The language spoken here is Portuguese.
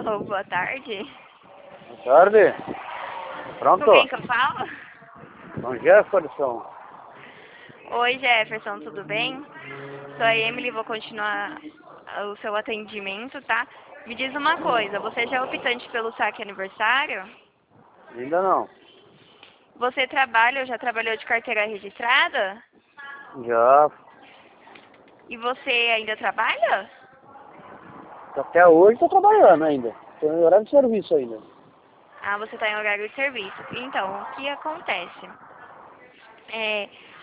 Alô, boa tarde. Boa tarde. Pronto? Com quem que eu falo? Com Jefferson. Oi, Jefferson, tudo bem? Sou a Emily, vou continuar o seu atendimento, tá? Me diz uma coisa, você já é optante pelo saque aniversário? Ainda não. Você trabalha ou já trabalhou de carteira registrada? Já. E você ainda trabalha? Até hoje tô trabalhando ainda. Tô em horário de serviço ainda. Ah, você está em horário de serviço. Então, o que acontece?